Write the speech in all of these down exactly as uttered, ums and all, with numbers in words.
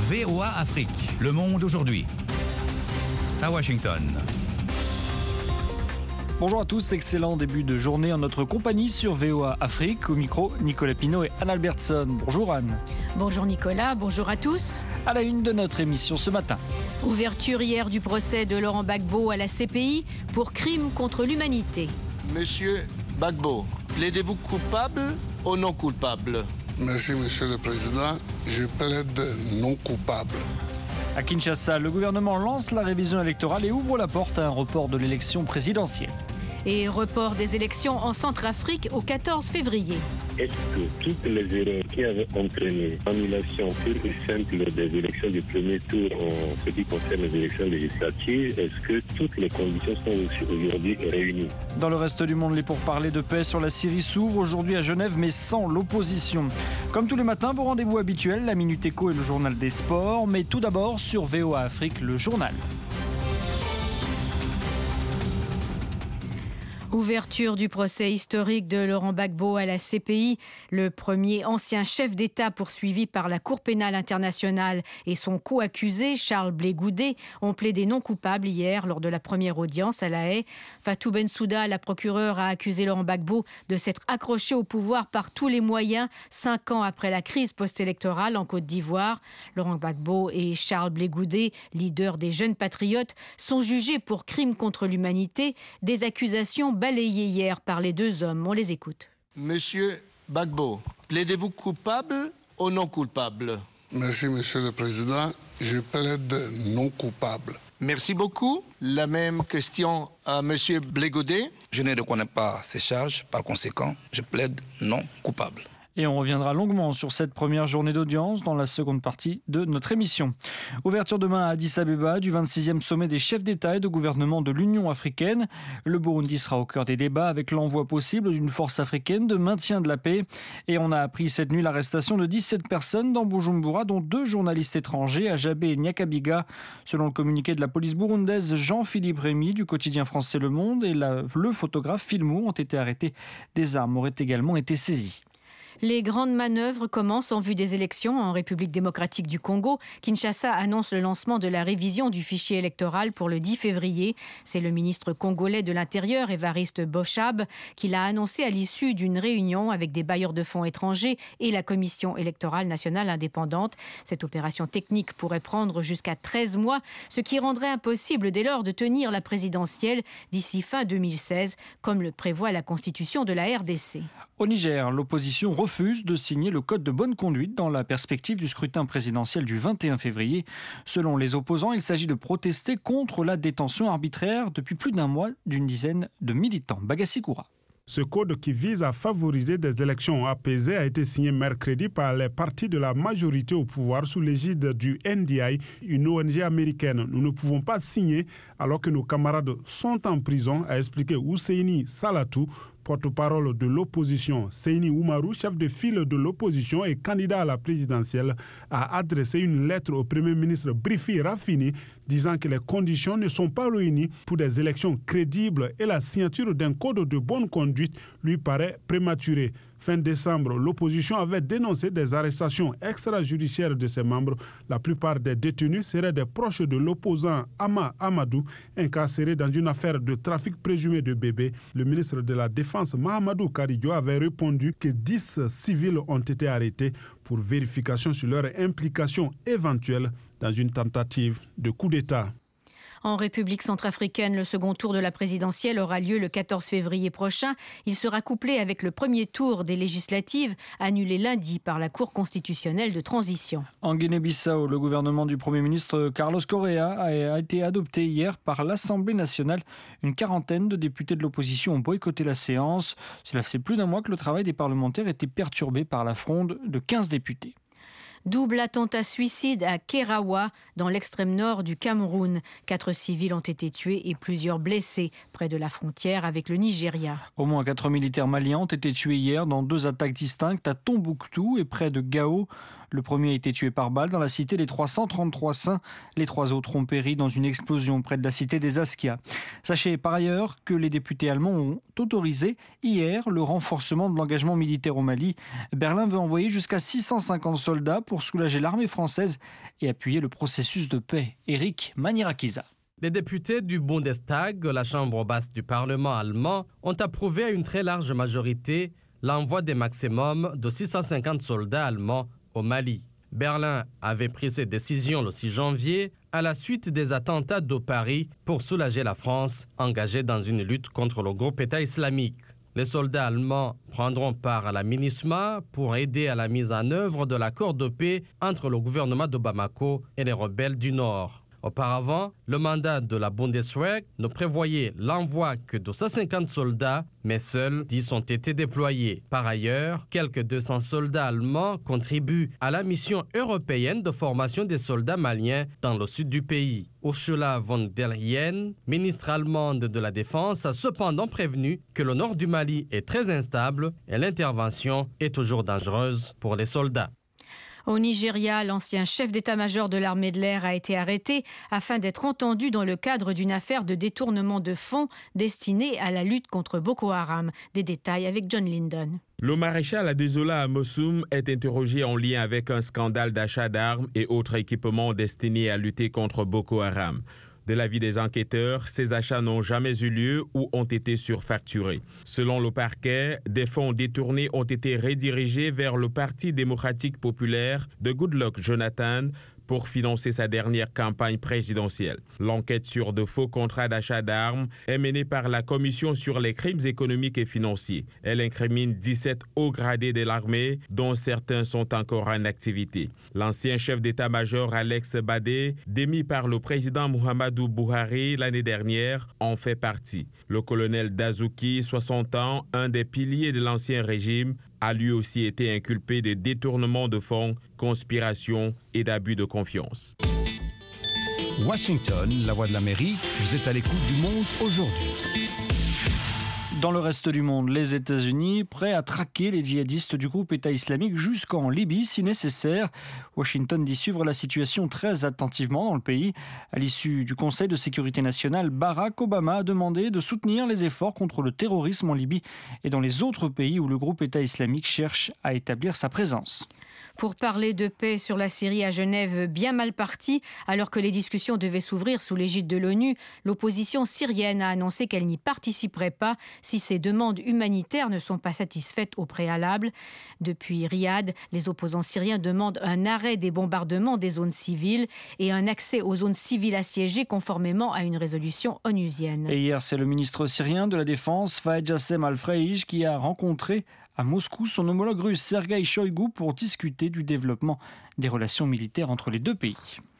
V O A Afrique, le monde aujourd'hui. À Washington. Bonjour à tous, excellent début de journée en notre compagnie sur V O A Afrique. Au micro, Nicolas Pinault et Anne Albertson. Bonjour Anne. Bonjour Nicolas, bonjour à tous. À la une de notre émission ce matin. Ouverture hier du procès de Laurent Gbagbo à la C P I pour crime contre l'humanité. Monsieur Gbagbo, plaidez-vous coupable ou non coupable? Merci, Monsieur le Président. Je plaide non coupable. À Kinshasa, le gouvernement lance la révision électorale et ouvre la porte à un report de l'élection présidentielle. Et report des élections en Centrafrique au quatorze février. Est-ce que toutes les erreurs qui avaient entraîné l'annulation pure et simple des élections du premier tour en ce qui concerne les élections législatives, est-ce que toutes les conditions sont aujourd'hui réunies? Dans le reste du monde, les pourparlers de paix sur la Syrie s'ouvrent aujourd'hui à Genève, mais sans l'opposition. Comme tous les matins, vos rendez-vous habituels, la Minute Éco et le journal des sports. Mais tout d'abord, sur V O A Afrique, le journal. Ouverture du procès historique de Laurent Gbagbo à la C P I. Le premier ancien chef d'État poursuivi par la Cour pénale internationale et son co-accusé, Charles Blé Goudé, ont plaidé non coupables hier lors de la première audience à La Haye. Fatou Bensouda, la procureure, a accusé Laurent Gbagbo de s'être accroché au pouvoir par tous les moyens, cinq ans après la crise post-électorale en Côte d'Ivoire. Laurent Gbagbo et Charles Blé Goudé, leaders des Jeunes Patriotes, sont jugés pour crimes contre l'humanité, des accusations balayé hier par les deux hommes. On les écoute. Monsieur Gbagbo, plaidez-vous coupable ou non coupable? Merci, Monsieur le Président. Je plaide non coupable. Merci beaucoup. La même question à Monsieur Blé Goudé. Je ne reconnais pas ces charges, par conséquent, je plaide non coupable. Et on reviendra longuement sur cette première journée d'audience dans la seconde partie de notre émission. Ouverture demain à Addis Abeba du vingt-sixième sommet des chefs d'État et de gouvernement de l'Union africaine. Le Burundi sera au cœur des débats avec l'envoi possible d'une force africaine de maintien de la paix. Et on a appris cette nuit l'arrestation de dix-sept personnes dans Bujumbura, dont deux journalistes étrangers, Ajabé et Nyakabiga. Selon le communiqué de la police burundaise, Jean-Philippe Rémy du quotidien français Le Monde et la, le photographe Filmou ont été arrêtés. Des armes auraient également été saisies. Les grandes manœuvres commencent en vue des élections en République démocratique du Congo. Kinshasa annonce le lancement de la révision du fichier électoral pour le dix février. C'est le ministre congolais de l'Intérieur, Évariste Boshab, qui l'a annoncé à l'issue d'une réunion avec des bailleurs de fonds étrangers et la Commission électorale nationale indépendante. Cette opération technique pourrait prendre jusqu'à treize mois, ce qui rendrait impossible dès lors de tenir la présidentielle d'ici fin deux mille seize, comme le prévoit la constitution de la R D C. Au Niger, l'opposition refuse de signer le code de bonne conduite dans la perspective du scrutin présidentiel du vingt et un février. Selon les opposants, il s'agit de protester contre la détention arbitraire depuis plus d'un mois d'une dizaine de militants. Bagassi Koura. Ce code qui vise à favoriser des élections apaisées a été signé mercredi par les partis de la majorité au pouvoir sous l'égide du N D I, une O N G américaine. Nous ne pouvons pas signer alors que nos camarades sont en prison, a expliqué Ousseini Salatou, porte-parole de l'opposition. Seyni Oumarou, chef de file de l'opposition et candidat à la présidentielle, a adressé une lettre au Premier ministre Brifi Rafini disant que les conditions ne sont pas réunies pour des élections crédibles et la signature d'un code de bonne conduite lui paraît prématurée. Fin décembre, l'opposition avait dénoncé des arrestations extrajudiciaires de ses membres. La plupart des détenus seraient des proches de l'opposant Ama Amadou, incarcéré dans une affaire de trafic présumé de bébés. Le ministre de la Défense, Mahamadou Karidio, avait répondu que dix civils ont été arrêtés pour vérification sur leur implication éventuelle dans une tentative de coup d'État. En République centrafricaine, le second tour de la présidentielle aura lieu le quatorze février prochain. Il sera couplé avec le premier tour des législatives, annulé lundi par la Cour constitutionnelle de transition. En Guinée-Bissau, le gouvernement du Premier ministre Carlos Correa a été adopté hier par l'Assemblée nationale. Une quarantaine de députés de l'opposition ont boycotté la séance. Cela fait plus d'un mois que le travail des parlementaires était perturbé par la fronde de quinze députés. Double attentat suicide à Kerawa, dans l'extrême nord du Cameroun. Quatre civils ont été tués et plusieurs blessés près de la frontière avec le Nigeria. Au moins quatre militaires maliens ont été tués hier dans deux attaques distinctes à Tombouctou et près de Gao. Le premier a été tué par balle dans la cité des trois cent trente-trois Saints. Les trois autres ont péri dans une explosion près de la cité des Askia. Sachez par ailleurs que les députés allemands ont autorisé hier le renforcement de l'engagement militaire au Mali. Berlin veut envoyer jusqu'à six cent cinquante soldats pour pour soulager l'armée française et appuyer le processus de paix. Éric Manirakiza. Les députés du Bundestag, la chambre basse du Parlement allemand, ont approuvé à une très large majorité l'envoi des maximums de six cent cinquante soldats allemands au Mali. Berlin avait pris cette décision le six janvier à la suite des attentats de Paris pour soulager la France engagée dans une lutte contre le groupe État islamique. Les soldats allemands prendront part à la MINUSMA pour aider à la mise en œuvre de l'accord de paix entre le gouvernement de Bamako et les rebelles du Nord. Auparavant, le mandat de la Bundeswehr ne prévoyait l'envoi que de cent cinquante soldats, mais seuls dix ont été déployés. Par ailleurs, quelques deux cents soldats allemands contribuent à la mission européenne de formation des soldats maliens dans le sud du pays. Ursula von der Leyen, ministre allemande de la Défense, a cependant prévenu que le nord du Mali est très instable et l'intervention est toujours dangereuse pour les soldats. Au Nigeria, l'ancien chef d'état-major de l'armée de l'air a été arrêté afin d'être entendu dans le cadre d'une affaire de détournement de fonds destinée à la lutte contre Boko Haram. Des détails avec John Linden. Le maréchal Adezola Amosoum est interrogé en lien avec un scandale d'achat d'armes et autres équipements destinés à lutter contre Boko Haram. De l'avis des enquêteurs, ces achats n'ont jamais eu lieu ou ont été surfacturés. Selon le parquet, des fonds détournés ont été redirigés vers le Parti démocratique populaire de Goodluck Jonathan pour financer sa dernière campagne présidentielle. L'enquête sur de faux contrats d'achat d'armes est menée par la Commission sur les crimes économiques et financiers. Elle incrimine dix-sept hauts gradés de l'armée, dont certains sont encore en activité. L'ancien chef d'état-major Alex Badé, démis par le président Muhammadu Buhari l'année dernière, en fait partie. Le colonel Dazuki, soixante ans, un des piliers de l'ancien régime, a lui aussi été inculpé de détournement de fonds, conspiration et d'abus de confiance. Washington, la voix de l'Amérique, vous êtes à l'écoute du Monde aujourd'hui. Dans le reste du monde, les États-Unis prêts à traquer les djihadistes du groupe État islamique jusqu'en Libye si nécessaire. Washington dit suivre la situation très attentivement dans le pays. À l'issue du Conseil de sécurité nationale, Barack Obama a demandé de soutenir les efforts contre le terrorisme en Libye et dans les autres pays où le groupe État islamique cherche à établir sa présence. Pour parler de paix sur la Syrie à Genève, bien mal parti, alors que les discussions devaient s'ouvrir sous l'égide de l'ONU, l'opposition syrienne a annoncé qu'elle n'y participerait pas si ses demandes humanitaires ne sont pas satisfaites au préalable. Depuis Riyad, les opposants syriens demandent un arrêt des bombardements des zones civiles et un accès aux zones civiles assiégées conformément à une résolution onusienne. Et hier, c'est le ministre syrien de la Défense, Fayed Jassem Al-Freij, qui a rencontré à Moscou son homologue russe Sergueï Shoïgu pour discuter du développement des relations militaires entre les deux pays.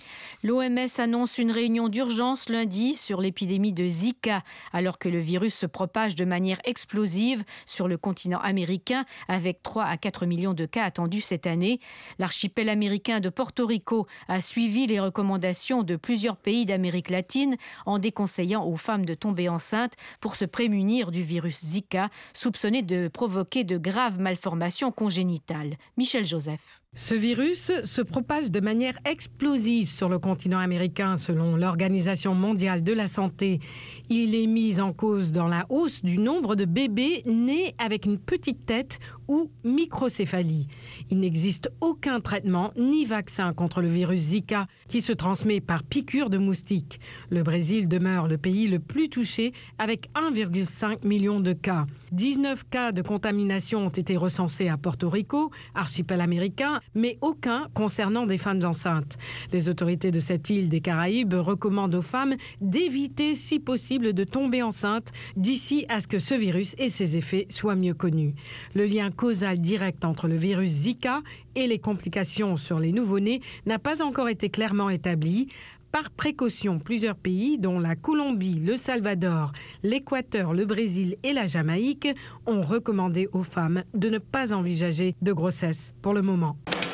L'O M S annonce une réunion d'urgence lundi sur l'épidémie de Zika, alors que le virus se propage de manière explosive sur le continent américain, avec trois à quatre millions de cas attendus cette année. L'archipel américain de Porto Rico a suivi les recommandations de plusieurs pays d'Amérique latine en déconseillant aux femmes de tomber enceintes pour se prémunir du virus Zika, soupçonné de provoquer de graves malformations congénitales. Michel Joseph. Ce virus se propage de manière explosive sur le continent américain, selon l'Organisation mondiale de la santé. Il est mis en cause dans la hausse du nombre de bébés nés avec une petite tête ou microcéphalie. Il n'existe aucun traitement ni vaccin contre le virus Zika qui se transmet par piqûre de moustiques. Le Brésil demeure le pays le plus touché avec un virgule cinq million de cas. dix-neuf cas de contamination ont été recensés à Porto Rico, archipel américain, mais aucun concernant des femmes enceintes. Les autorités de cette île des Caraïbes recommandent aux femmes d'éviter si possible de tomber enceinte d'ici à ce que ce virus et ses effets soient mieux connus. Le lien causal direct entre le virus Zika et les complications sur les nouveau-nés n'a pas encore été clairement établi. Par précaution, plusieurs pays, dont la Colombie, le Salvador, l'Équateur, le Brésil et la Jamaïque, ont recommandé aux femmes de ne pas envisager de grossesse pour le moment.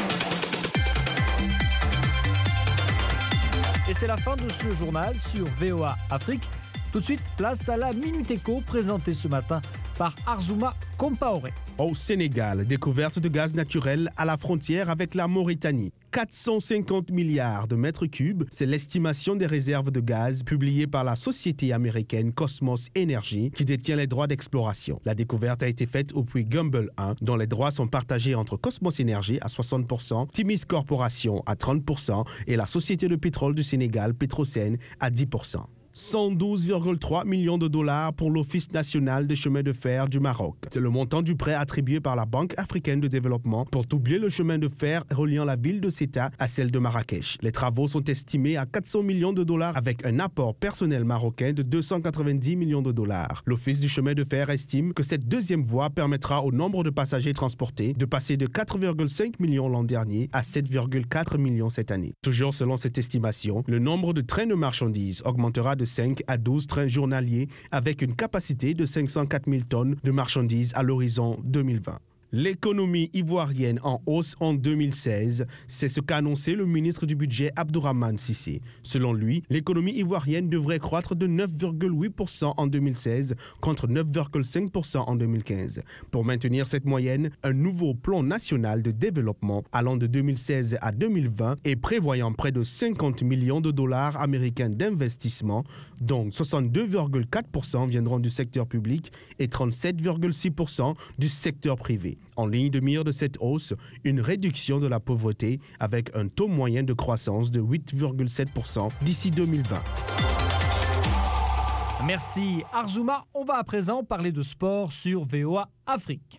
Et c'est la fin de ce journal sur V O A Afrique. Tout de suite, place à la Minute Éco, présentée ce matin par Arzouma Compaoré. Au Sénégal, découverte de gaz naturel à la frontière avec la Mauritanie. quatre cent cinquante milliards de mètres cubes, c'est l'estimation des réserves de gaz publiée par la société américaine Cosmos Energy qui détient les droits d'exploration. La découverte a été faite au puits Gumble un, dont les droits sont partagés entre Cosmos Energy à soixante pour cent, Timis Corporation à trente pour cent et la société de pétrole du Sénégal Petrosen à dix pour cent. cent douze virgule trois millions de dollars pour l'Office national des chemins de fer du Maroc. C'est le montant du prêt attribué par la Banque africaine de développement pour doubler le chemin de fer reliant la ville de Ceuta à celle de Marrakech. Les travaux sont estimés à quatre cents millions de dollars avec un apport personnel marocain de deux cent quatre-vingt-dix millions de dollars. L'Office du chemin de fer estime que cette deuxième voie permettra au nombre de passagers transportés de passer de quatre virgule cinq millions l'an dernier à sept virgule quatre millions cette année. Toujours selon cette estimation, le nombre de trains de marchandises augmentera de cinq à douze trains journaliers avec une capacité de cinq cent quatre mille tonnes de marchandises à l'horizon deux mille vingt. L'économie ivoirienne en hausse en deux mille seize, c'est ce qu'a annoncé le ministre du Budget Abdourahmane Cissé. Selon lui, l'économie ivoirienne devrait croître de neuf virgule huit pour cent en deux mille seize contre neuf virgule cinq pour cent en deux mille quinze. Pour maintenir cette moyenne, un nouveau plan national de développement allant de deux mille seize à deux mille vingt et prévoyant près de cinquante millions de dollars américains d'investissement, dont soixante-deux virgule quatre pour cent viendront du secteur public et trente-sept virgule six pour cent du secteur privé. En ligne de mire de cette hausse, une réduction de la pauvreté avec un taux moyen de croissance de huit virgule sept pour cent d'ici deux mille vingt. Merci Arzouma. On va à présent parler de sport sur V O A Afrique.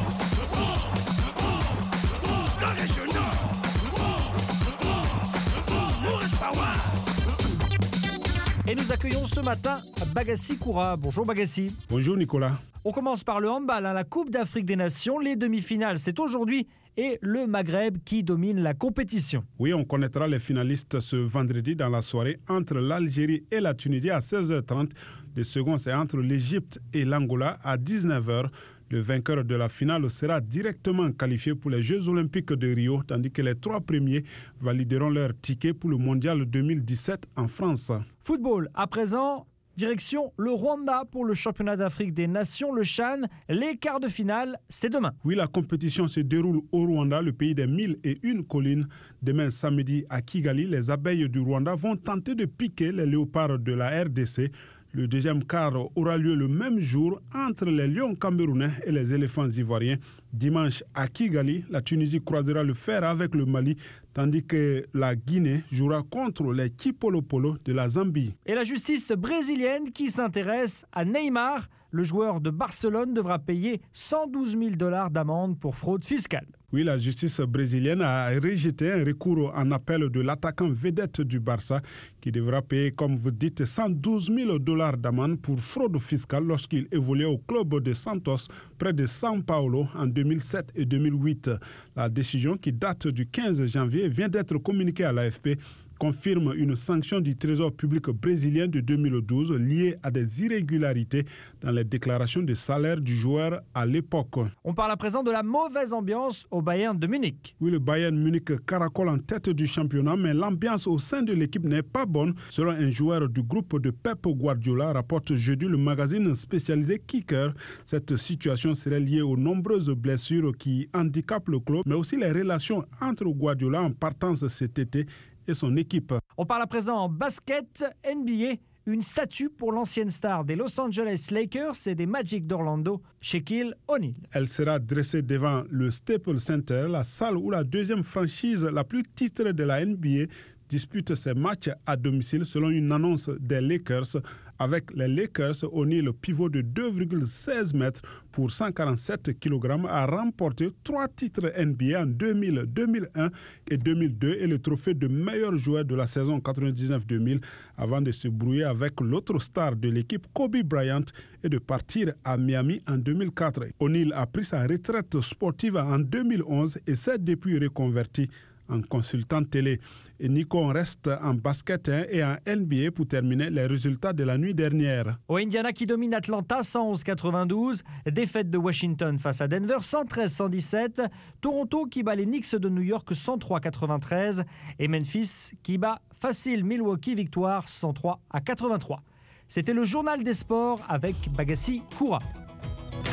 Et nous accueillons ce matin Bagassi Koura. Bonjour Bagassi. Bonjour Nicolas. On commence par le handball, hein, la Coupe d'Afrique des Nations. Les demi-finales, c'est aujourd'hui et le Maghreb qui domine la compétition. Oui, on connaîtra les finalistes ce vendredi dans la soirée entre l'Algérie et la Tunisie à seize heures trente. Le second, c'est entre l'Égypte et l'Angola à dix-neuf heures. Le vainqueur de la finale sera directement qualifié pour les Jeux Olympiques de Rio, tandis que les trois premiers valideront leur ticket pour le Mondial deux mille dix-sept en France. Football, à présent, direction le Rwanda pour le championnat d'Afrique des Nations, le CHAN. Les quarts de finale, c'est demain. Oui, la compétition se déroule au Rwanda, le pays des mille et une collines. Demain samedi à Kigali, les abeilles du Rwanda vont tenter de piquer les léopards de la R D C. Le deuxième quart aura lieu le même jour entre les lions camerounais et les éléphants ivoiriens. Dimanche à Kigali, la Tunisie croisera le fer avec le Mali, tandis que la Guinée jouera contre les Chipolopolo de la Zambie. Et la justice brésilienne qui s'intéresse à Neymar, le joueur de Barcelone devra payer cent douze mille dollars d'amende pour fraude fiscale. Oui, la justice brésilienne a rejeté un recours en appel de l'attaquant vedette du Barça qui devra payer, comme vous dites, cent douze mille dollars d'amende pour fraude fiscale lorsqu'il évoluait au club de Santos près de São Paulo en deux mille sept et deux mille huit. La décision, qui date du quinze janvier, vient d'être communiquée à l'A F P, confirme une sanction du Trésor public brésilien de deux mille douze liée à des irrégularités dans les déclarations de salaire du joueur à l'époque. On parle à présent de la mauvaise ambiance au Bayern de Munich. Oui, le Bayern Munich caracole en tête du championnat, mais l'ambiance au sein de l'équipe n'est pas bonne, selon un joueur du groupe de Pep Guardiola, rapporte jeudi le magazine spécialisé Kicker. Cette situation serait liée aux nombreuses blessures qui handicapent le club, mais aussi les relations entre Guardiola en partance cet été et son équipe. On parle à présent en basket N B A. Une statue pour l'ancienne star des Los Angeles Lakers et des Magic d'Orlando, Shaquille O'Neal. Elle sera dressée devant le Staples Center, la salle où la deuxième franchise la plus titrée de la N B A dispute ses matchs à domicile, selon une annonce des Lakers. Avec les Lakers, O'Neal, pivot de deux virgule seize mètres pour cent quarante-sept kilogrammes, a remporté trois titres N B A en deux mille, deux mille un et deux mille deux et le trophée de meilleur joueur de la saison quatre-vingt-dix-neuf deux mille avant de se brouiller avec l'autre star de l'équipe, Kobe Bryant, et de partir à Miami en deux mille quatre. O'Neal a pris sa retraite sportive en deux mille onze et s'est depuis reconverti en consultant télé. Et Nico, on reste en basket et en N B A pour terminer les résultats de la nuit dernière. Au Indiana qui domine Atlanta cent onze à quatre-vingt-douze, défaite de Washington face à Denver cent treize à cent dix-sept, Toronto qui bat les Knicks de New York cent trois à quatre-vingt-treize et Memphis qui bat facile Milwaukee, victoire cent trois à quatre-vingt-trois. C'était le journal des sports avec Bagassi Koura.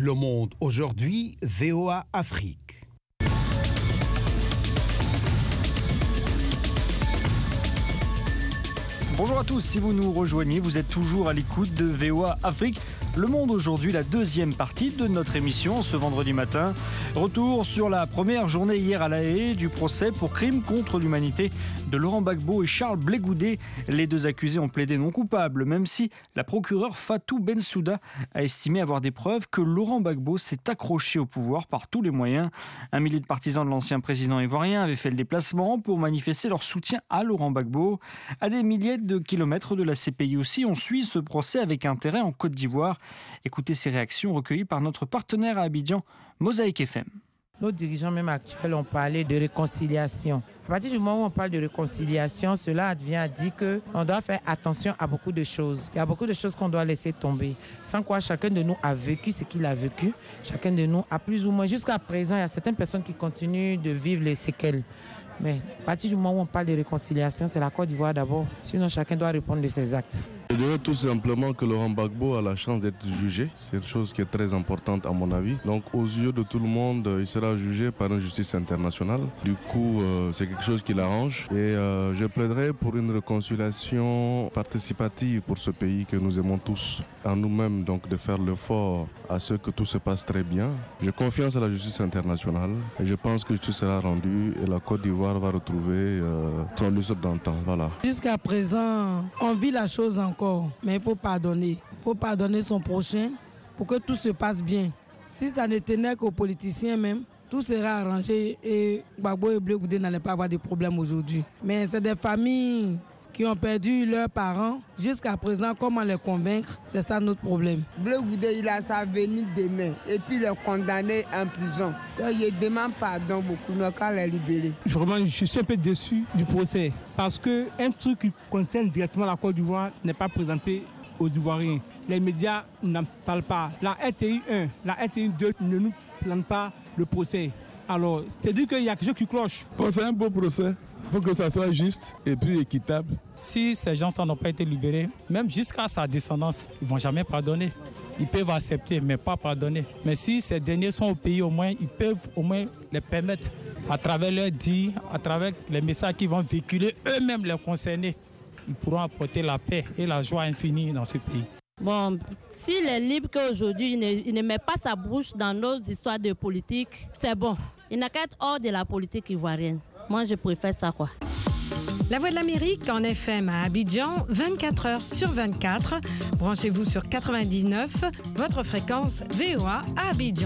Le Monde aujourd'hui, V O A Afrique. Bonjour à tous, si vous nous rejoignez, vous êtes toujours à l'écoute de V O A Afrique. Le Monde aujourd'hui, la deuxième partie de notre émission ce vendredi matin. Retour sur la première journée hier à La Haye du procès pour crime contre l'humanité de Laurent Gbagbo et Charles Blé Goudé. Les deux accusés ont plaidé non coupables, même si la procureure Fatou Bensouda a estimé avoir des preuves que Laurent Gbagbo s'est accroché au pouvoir par tous les moyens. Un millier de partisans de l'ancien président ivoirien avaient fait le déplacement pour manifester leur soutien à Laurent Gbagbo. À des milliers de kilomètres de la C P I aussi, on suit ce procès avec intérêt en Côte d'Ivoire. Écoutez ces réactions recueillies par notre partenaire à Abidjan, Mosaïque F M. Nos dirigeants même actuels ont parlé de réconciliation. À partir du moment où on parle de réconciliation, cela vient à dire qu'on doit faire attention à beaucoup de choses. Il y a beaucoup de choses qu'on doit laisser tomber. Sans quoi chacun de nous a vécu ce qu'il a vécu. Chacun de nous a plus ou moins, jusqu'à présent, il y a certaines personnes qui continuent de vivre les séquelles. Mais à partir du moment où on parle de réconciliation, c'est la Côte d'Ivoire d'abord. Sinon, chacun doit répondre de ses actes. Je dirais tout simplement que Laurent Gbagbo a la chance d'être jugé. C'est une chose qui est très importante à mon avis. Donc aux yeux de tout le monde, il sera jugé par une justice internationale. Du coup, euh, c'est quelque chose qui l'arrange. Et euh, je plaiderai pour une réconciliation participative pour ce pays que nous aimons tous. À nous-mêmes donc de faire l'effort à ce que tout se passe très bien. J'ai confiance à la justice internationale et je pense que tout sera rendu et la Côte d'Ivoire va retrouver euh, son lustre d'antan. Voilà. Jusqu'à présent, on vit la chose encore, mais il faut pardonner. Il faut pardonner son prochain pour que tout se passe bien. Si ça ne tenait qu'aux politiciens même, tout sera arrangé et Gbagbo et Blé Goudé n'allaient pas avoir de problème aujourd'hui. Mais c'est des familles qui ont perdu leurs parents. Jusqu'à présent, comment les convaincre? C'est ça notre problème. Blé Goudé, il a sa venue demain et puis il est condamné en prison. Donc, il demande pardon beaucoup, donc qu'à les libérer. Vraiment, je suis un peu déçu du procès parce qu'un truc qui concerne directement la Côte d'Ivoire n'est pas présenté aux Ivoiriens. Les médias n'en parlent pas. La R T I un, la R T I deux ne nous plante pas le procès. Alors, c'est-à-dire qu'il y a quelque chose qui cloche. Bon, c'est un beau procès. Il faut que ça soit juste et puis équitable. Si ces gens n'ont pas été libérés, même jusqu'à sa descendance, ils ne vont jamais pardonner. Ils peuvent accepter, mais pas pardonner. Mais si ces derniers sont au pays, au moins, ils peuvent au moins les permettre, à travers leurs dits, à travers les messages qu'ils vont véhiculer, eux-mêmes les concernés, ils pourront apporter la paix et la joie infinie dans ce pays. Bon, s'il est libre qu'aujourd'hui, il ne, il ne met pas sa bouche dans nos histoires de politique, c'est bon. Il n'a qu'à être hors de la politique ivoirienne. Moi, je préfère ça, quoi. La Voix de l'Amérique en F M à Abidjan, vingt-quatre heures sur vingt-quatre. Branchez-vous sur quatre-vingt-dix-neuf, votre fréquence V O A à Abidjan.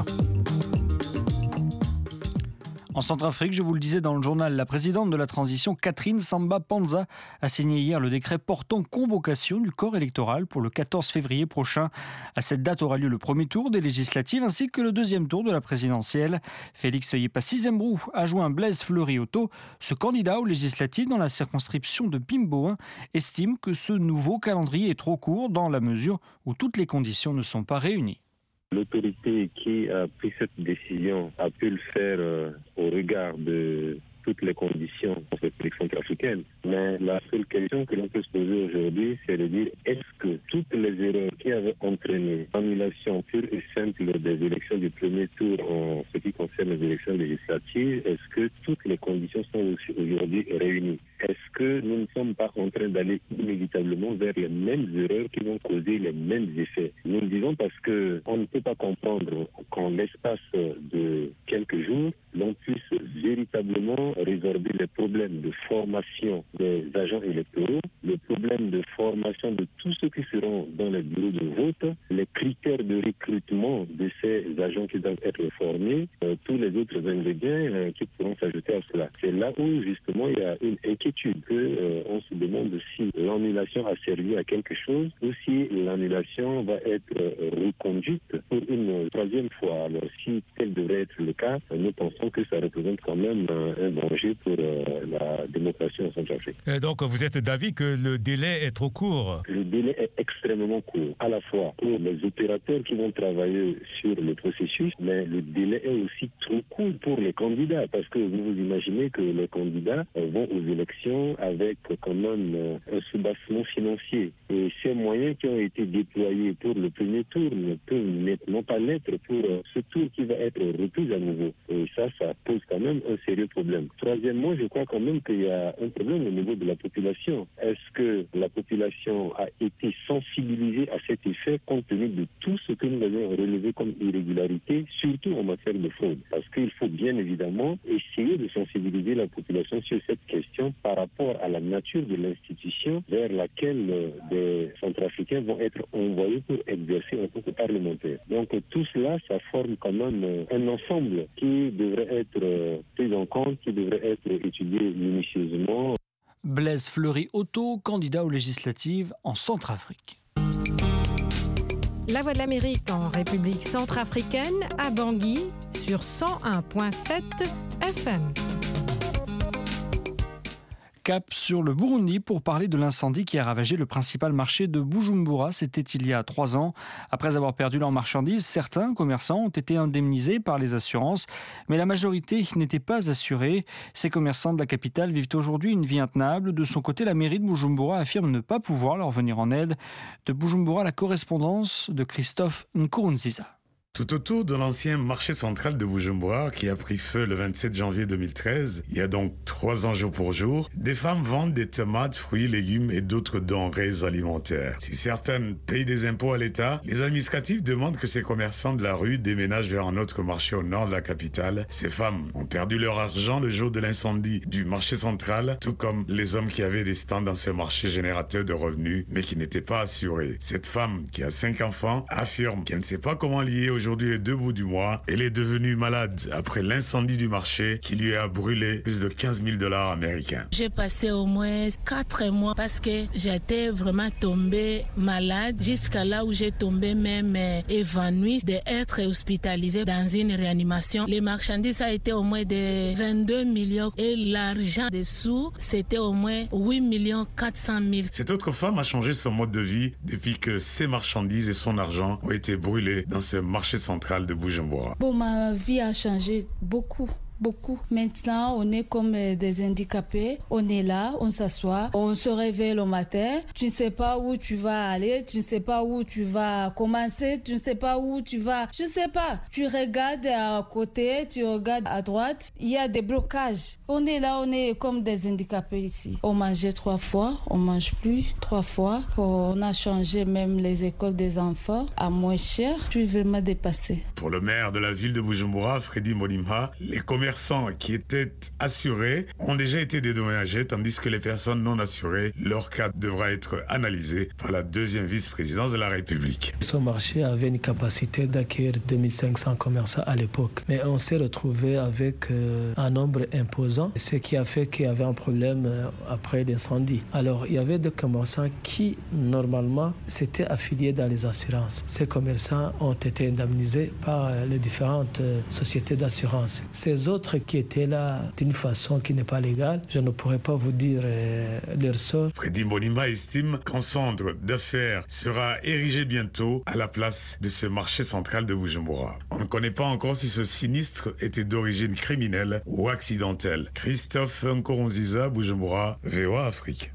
En Centrafrique, je vous le disais dans le journal, la présidente de la transition, Catherine Samba Panza, a signé hier le décret portant convocation du corps électoral pour le quatorze février prochain. À cette date aura lieu le premier tour des législatives ainsi que le deuxième tour de la présidentielle. Félix Yepassi Zembrou a joint Blaise Fleury-Otto. Ce candidat aux législatives dans la circonscription de Bimbo un estime que ce nouveau calendrier est trop court dans la mesure où toutes les conditions ne sont pas réunies. L'autorité qui a pris cette décision a pu le faire euh, au regard de toutes les conditions de cette élection centrafricaine. Mais la seule question que l'on peut se poser aujourd'hui, c'est de dire est-ce que toutes les erreurs qui avaient entraîné l'annulation pure et simple des élections du premier tour en ce qui concerne les élections législatives, est-ce que toutes les conditions sont aujourd'hui réunies? Est-ce que nous ne sommes pas en train d'aller inévitablement vers les mêmes erreurs qui vont causer les mêmes effets? Nous le disons parce qu'on ne peut pas comprendre qu'en l'espace de quelques jours, l'on puisse véritablement résorber les problèmes de formation des agents électoraux, le problème de formation de tous ceux qui seront dans les bureaux de vote, les critères de recrutement de ces agents qui doivent être formés, euh, tous les autres ingrédients euh, qui pourront s'ajouter à cela. C'est là où justement il y a une inquiétude que euh, on se demande si l'annulation a servi à quelque chose ou si l'annulation va être euh, reconduite pour une troisième fois. Alors si tel devrait être le cas, nous pensons que ça représente quand même euh, un danger pour euh, la démocratie en Centrafrique. Et donc vous êtes d'avis que le délai est trop court? Le délai est extrêmement court, à la fois pour les opérateurs qui vont travailler sur le processus, mais le délai est aussi trop court pour les candidats, parce que vous vous imaginez que les candidats vont aux élections élections avec quand même un soubassement financier. Et ces moyens qui ont été déployés pour le premier tour ne peuvent non pas l'être pour ce tour qui va être repris à nouveau. Et ça, ça pose quand même un sérieux problème. Troisièmement, je crois quand même qu'il y a un problème au niveau de la population. Est-ce que la population a été sensibilisée à cet effet compte tenu de tout ce que nous avons relevé comme irrégularité, surtout en matière de fraude? Parce qu'il faut bien évidemment essayer de sensibiliser la population sur cette question par rapport à la nature de l'institution vers laquelle des Centrafricains vont être envoyés pour exercer en tant que parlementaires. Donc tout cela, ça forme quand même un ensemble qui devrait être pris en compte, qui devrait être étudié minutieusement. Blaise Fleury-Otto, candidat aux législatives en Centrafrique. La Voix de l'Amérique en République centrafricaine, à Bangui, sur cent un virgule sept F M. Cap sur le Burundi pour parler de l'incendie qui a ravagé le principal marché de Bujumbura. C'était il y a trois ans. Après avoir perdu leurs marchandises, certains commerçants ont été indemnisés par les assurances, mais la majorité n'était pas assurée. Ces commerçants de la capitale vivent aujourd'hui une vie intenable. De son côté, la mairie de Bujumbura affirme ne pas pouvoir leur venir en aide. De Bujumbura, la correspondance de Christophe Nkurunziza. Tout autour de l'ancien marché central de Bujumbura, qui a pris feu le vingt-sept janvier deux mille treize, il y a donc trois ans jour pour jour, des femmes vendent des tomates, fruits, légumes et d'autres denrées alimentaires. Si certaines payent des impôts à l'État, les administratifs demandent que ces commerçants de la rue déménagent vers un autre marché au nord de la capitale. Ces femmes ont perdu leur argent le jour de l'incendie du marché central, tout comme les hommes qui avaient des stands dans ce marché générateur de revenus, mais qui n'étaient pas assurés. Cette femme, qui a cinq enfants, affirme qu'elle ne sait pas comment lier aujourd'hui Aujourd'hui, les deux bouts du mois, elle est devenue malade après l'incendie du marché qui lui a brûlé plus de quinze mille dollars américains. J'ai passé au moins quatre mois parce que j'étais vraiment tombée malade jusqu'à là où j'ai tombé même évanouie d'être hospitalisée dans une réanimation. Les marchandises a été au moins de vingt-deux millions et l'argent dessous, c'était au moins huit millions quatre cent mille. Cette autre femme a changé son mode de vie depuis que ses marchandises et son argent ont été brûlés dans ce marché central de Bujumbura. Bon, ma vie a changé beaucoup. Beaucoup. Maintenant, on est comme des handicapés. On est là, on s'assoit, on se réveille le matin. Tu ne sais pas où tu vas aller, tu ne sais pas où tu vas commencer, tu ne sais pas où tu vas. Je ne sais pas. Tu regardes à côté, tu regardes à droite. Il y a des blocages. On est là, on est comme des handicapés ici. On mangeait trois fois, on mange plus trois fois. On a changé même les écoles des enfants à moins cher. Je suis vraiment dépassée. Pour le maire de la ville de Bujumbura, Freddy Molimha, les commerçants qui étaient assurés ont déjà été dédommagés, tandis que les personnes non assurées, leur cas devra être analysé par la deuxième vice-présidence de la République. Ce marché avait une capacité d'accueillir deux mille cinq cents commerçants à l'époque, mais on s'est retrouvé avec euh, un nombre imposant, ce qui a fait qu'il y avait un problème euh, après l'incendie. Alors il y avait des commerçants qui normalement s'étaient affiliés dans les assurances. Ces commerçants ont été indemnisés par euh, les différentes euh, sociétés d'assurance. Ces autres qui étaient là d'une façon qui n'est pas légale, je ne pourrais pas vous dire euh, leur sort. Freddy Mbonimba estime qu'un centre d'affaires sera érigé bientôt à la place de ce marché central de Bujumbura. On ne connaît pas encore si ce sinistre était d'origine criminelle ou accidentelle. Christophe Nkurunziza, Bujumbura, V O A Afrique.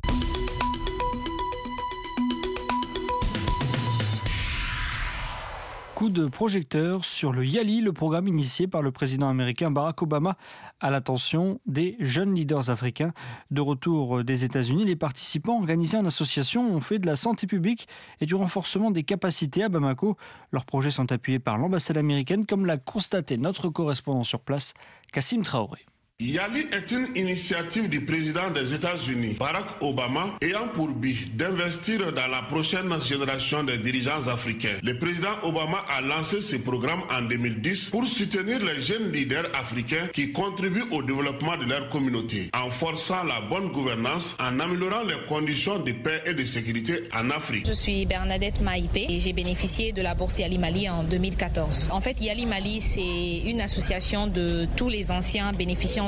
Coup de projecteur sur le YALI, le programme initié par le président américain Barack Obama à l'attention des jeunes leaders africains. De retour des États-Unis, les participants organisés en association ont fait de la santé publique et du renforcement des capacités à Bamako. Leurs projets sont appuyés par l'ambassade américaine, comme l'a constaté notre correspondant sur place, Kassim Traoré. YALI est une initiative du président des États-Unis, Barack Obama, ayant pour but d'investir dans la prochaine génération de dirigeants africains. Le président Obama a lancé ce programme en deux mille dix pour soutenir les jeunes leaders africains qui contribuent au développement de leur communauté, en forçant la bonne gouvernance, en améliorant les conditions de paix et de sécurité en Afrique. Je suis Bernadette Maïpé et j'ai bénéficié de la bourse YALI Mali en deux mille quatorze. En fait, YALI Mali, c'est une association de tous les anciens bénéficiaires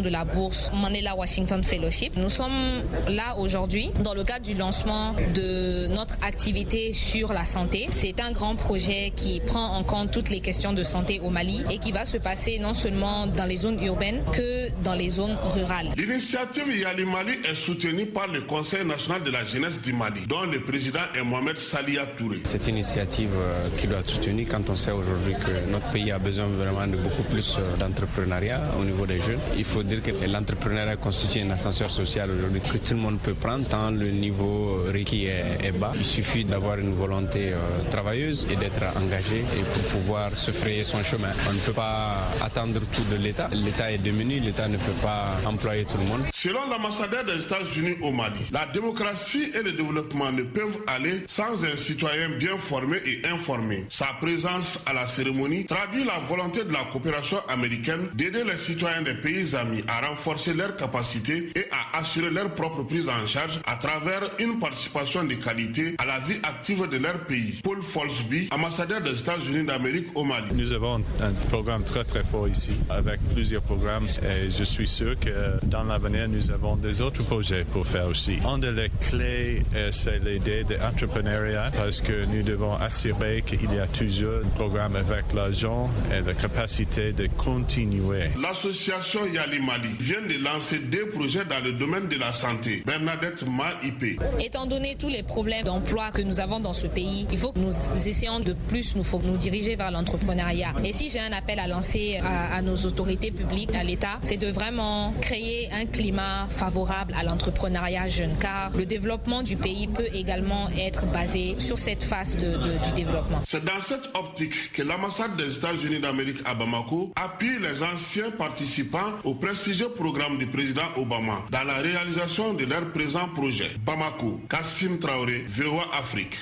de la bourse Mandela Washington Fellowship. Nous sommes là aujourd'hui dans le cadre du lancement de notre activité sur la santé. C'est un grand projet qui prend en compte toutes les questions de santé au Mali et qui va se passer non seulement dans les zones urbaines que dans les zones rurales. L'initiative Yali Mali est soutenue par le Conseil national de la jeunesse du Mali, dont le président est Mohamed Salia Touré. Cette initiative euh, qui doit être soutenue quand on sait aujourd'hui que notre pays a besoin vraiment de beaucoup plus euh, d'entrepreneuriat au niveau des jeunes. Il faut dire que l'entrepreneuriat constitue un ascenseur social aujourd'hui que tout le monde peut prendre tant le niveau requis est, est bas. Il suffit d'avoir une volonté euh, travailleuse et d'être engagé et pour pouvoir se frayer son chemin. On ne peut pas attendre tout de l'État. L'État est démuni, l'État ne peut pas employer tout le monde. Selon l'ambassadeur des États-Unis au Mali, la démocratie et le développement ne peuvent aller sans un citoyen bien formé et informé. Sa présence à la cérémonie traduit la volonté de la coopération américaine d'aider les citoyens des pays amis à renforcer leurs capacités et à assurer leur propre prise en charge à travers une participation de qualité à la vie active de leur pays. Paul Folsby, ambassadeur des États-Unis d'Amérique au Mali. Nous avons un programme très très fort ici avec plusieurs programmes et je suis sûr que dans l'avenir nous avons des autres projets pour faire aussi. Un des clés c'est l'idée de l'entrepreneuriat parce que nous devons assurer qu'il y a toujours un programme avec l'argent et la capacité de continuer. L'association Yali Mali vient de lancer deux projets dans le domaine de la santé. Bernadette Maïpé. Étant donné tous les problèmes d'emploi que nous avons dans ce pays, il faut que nous essayons de plus nous, faut nous diriger vers l'entrepreneuriat. Et si j'ai un appel à lancer à, à nos autorités publiques, à l'État, c'est de vraiment créer un climat favorable à l'entrepreneuriat jeune, car le développement du pays peut également être basé sur cette phase de, de, du développement. C'est dans cette optique que l'ambassade des États-Unis d'Amérique à Bamako appuie les anciens participants au prestigieux programme du président Obama dans la réalisation de leur présent projet. Bamako, Kassim Traoré, V O A Afrique.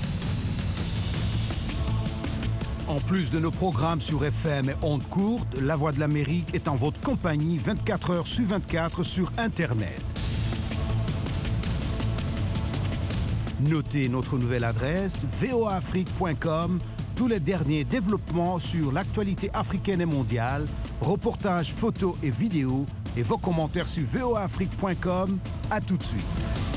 En plus de nos programmes sur F M et ondes courtes, La Voix de l'Amérique est en votre compagnie vingt-quatre heures sur vingt-quatre sur Internet. Notez notre nouvelle adresse v o a afrique point com, tous les derniers développements sur l'actualité africaine et mondiale, reportages, photos et vidéos, et vos commentaires sur v o a afrique point com. À tout de suite.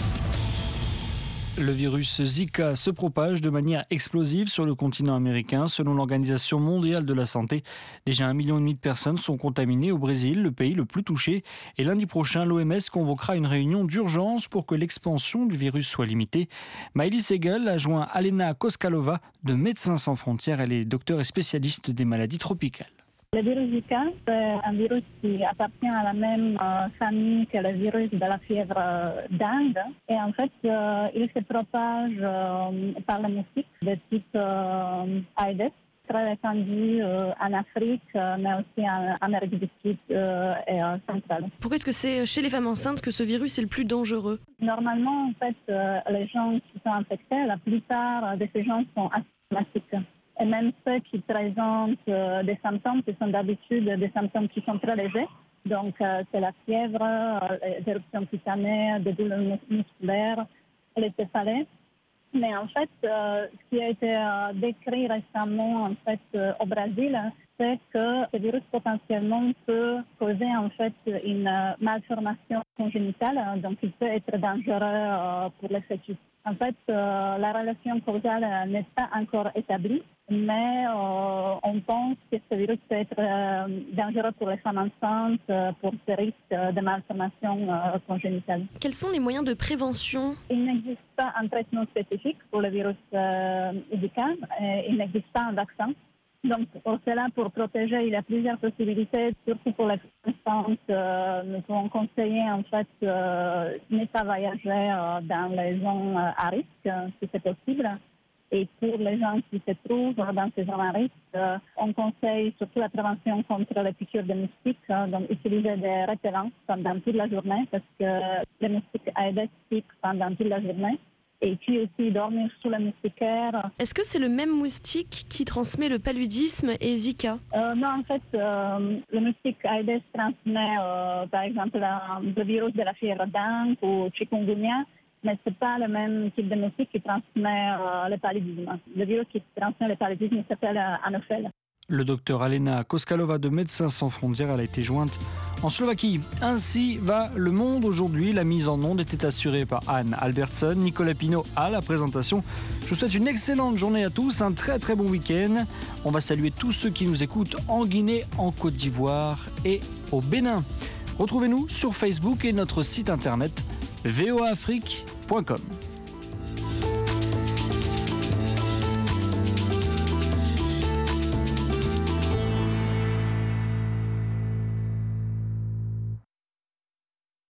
Le virus Zika se propage de manière explosive sur le continent américain. Selon l'Organisation mondiale de la santé, déjà un million et demi de personnes sont contaminées au Brésil, le pays le plus touché. Et lundi prochain, l'O M S convoquera une réunion d'urgence pour que l'expansion du virus soit limitée. Maëlys Segel a joint Alena Koskalova de Médecins sans frontières. Elle est docteure et spécialiste des maladies tropicales. Le virus Zika, c'est un virus qui appartient à la même euh, famille que le virus de la fièvre euh, d'Inde. Et en fait, euh, il se propage euh, par le moustique de type euh, Aedes, très répandu euh, en Afrique, euh, mais aussi en Amérique du Sud euh, et euh, centrale. Pourquoi est-ce que c'est chez les femmes enceintes que ce virus est le plus dangereux? Normalement, en fait, euh, les gens qui sont infectés, la plupart de ces gens sont asymptomatiques. Et même ceux qui présentent euh, des symptômes qui sont d'habitude des symptômes qui sont très légers. Donc, euh, c'est la fièvre, euh, les éruptions cutanées, des douleurs musculaires, les céphalées. Mais en fait, euh, ce qui a été euh, décrit récemment en fait, euh, au Brésil, c'est que ce virus potentiellement peut causer en fait une euh, malformation congénitale, donc il peut être dangereux euh, pour les fœtus. En fait, euh, la relation causale n'est pas encore établie, mais euh, on pense que ce virus peut être euh, dangereux pour les femmes enceintes, euh, pour ce risque de malformation euh, congénitale. Quels sont les moyens de prévention? Il n'existe pas un traitement spécifique pour le virus euh, Zika, et il n'existe pas un vaccin. Donc, pour cela, pour protéger, il y a plusieurs possibilités, surtout pour les femmes. Euh, nous pouvons conseiller, en fait, euh, ne pas voyager euh, dans les zones à risque, euh, si c'est possible. Et pour les gens qui se trouvent dans ces zones à risque, euh, on conseille surtout la prévention contre les piqûres de moustiques, euh, donc utiliser des repellents pendant toute la journée, parce que les moustiques Aedes piquent pendant toute la journée. Et puis aussi dormir sous le moustiquaire. Est-ce que c'est le même moustique qui transmet le paludisme et Zika? euh, Non, en fait, euh, le moustique Aedes transmet, euh, par exemple, le virus de la fièvre d'Inde ou chikungunya, mais ce n'est pas le même type de moustique qui transmet euh, le paludisme. Le virus qui transmet le paludisme s'appelle euh, Anophèle. Le docteur Alena Koskalova de Médecins sans frontières, elle a été jointe en Slovaquie. Ainsi va le monde aujourd'hui. La mise en onde était assurée par Anne Albertson, Nicolas Pinault à la présentation. Je vous souhaite une excellente journée à tous, un très très bon week-end. On va saluer tous ceux qui nous écoutent en Guinée, en Côte d'Ivoire et au Bénin. Retrouvez-nous sur Facebook et notre site internet v o a afrique point com.